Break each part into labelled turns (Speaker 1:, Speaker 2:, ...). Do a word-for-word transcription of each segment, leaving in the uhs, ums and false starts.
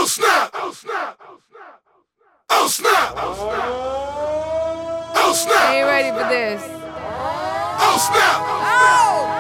Speaker 1: Oh snap! Oh snap! Oh snap! Oh snap!
Speaker 2: I ain't ready for this.
Speaker 1: Oh snap!
Speaker 2: Oh!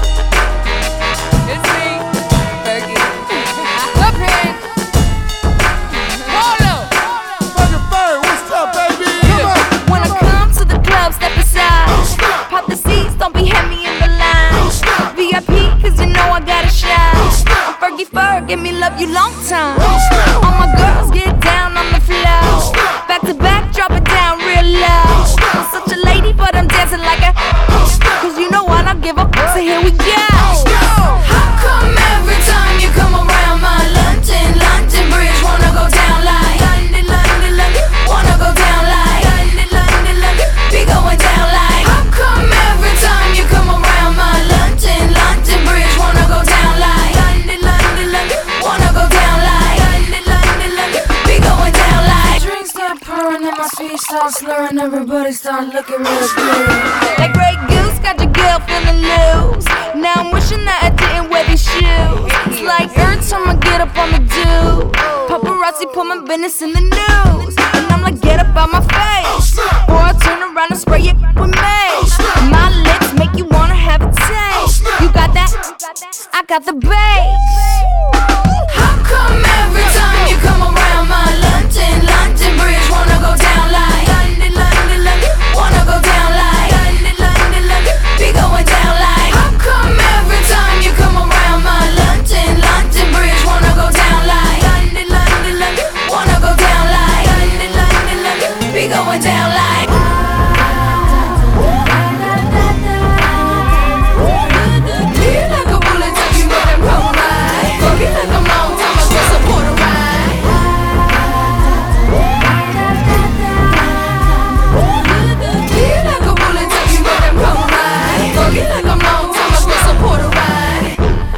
Speaker 2: It's me, Fergie. Up here. Polo.
Speaker 1: Fucking Bird, what's up, baby? Come on.
Speaker 3: When I come to the club, step aside. Pop the seats, don't be heavy in the line. V I P, cause you know I gotta shine. I'm Fergie Ferg, give me love you long time. All my girls get down on the floor. Back to back, drop it down real low. I'm such a lady, but I'm dancing like a. Cause you know I don't give up, so here we go. How come every time you come around my London, London Bridge wanna go down like London, London, London, wanna go down like London, London, London, be going down like. How come every time you come around my London, London Bridge wanna go down like London, London, London, wanna go down like London, London, London, be going down like. Drinks start pouring and my speech starts slurring, everybody start looking real good. That Grey Goose got your girl feeling loose. Now I'm wishing that I didn't wear these shoes. It's like every time I get up on the do, paparazzi put my business in the news. And I'm like, get up out my face, or I turn around and spray it with mace. My lips make you wanna have a taste. You got that? I got the bass. How come every time you come around my London, London Bridge wanna go down like London, London, London, wanna go down like London, London, London, be going down like. How come every time you come around my London, London Bridge wanna go down like London, London, London, wanna go down like London, London, London, be going down like. Feel like a bullet touch you better come right. Feel like a long time I just support a ride. Feel like a bullet touch you better come right. Feel like a long time I just support a ride.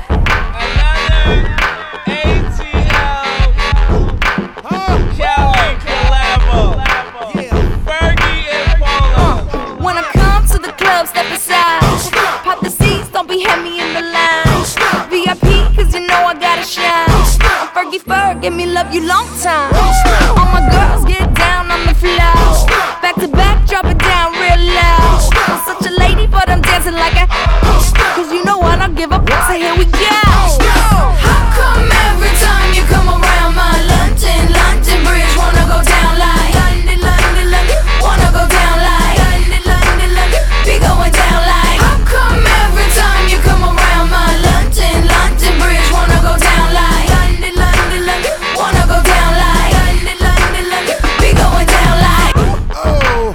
Speaker 4: Cali collabo. Fergie and Polo.
Speaker 3: When I come to the club, step aside. Pop the seats, don't be heavy in the line. V I P, cause you know I gotta shine. I'm Fergie Ferg, give me love you long time. All my girls get down on the floor. Back to back, drop it down real low. I'm such a lady, but I'm dancing like a. Cause you know I don't give up, so here we go. How come every time you come around my London, London Bridge wanna go down like London, London, London, wanna go down like London, London, London, be going down like. How come every time you come around my London, London Bridge wanna go down like London, London, London, wanna go down like London, London, London, be going down like.
Speaker 1: Oh,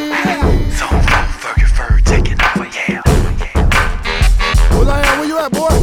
Speaker 1: ladies.
Speaker 5: So from Fergie Ferg taking over, yeah.
Speaker 1: Well, I am. Where you at, boy?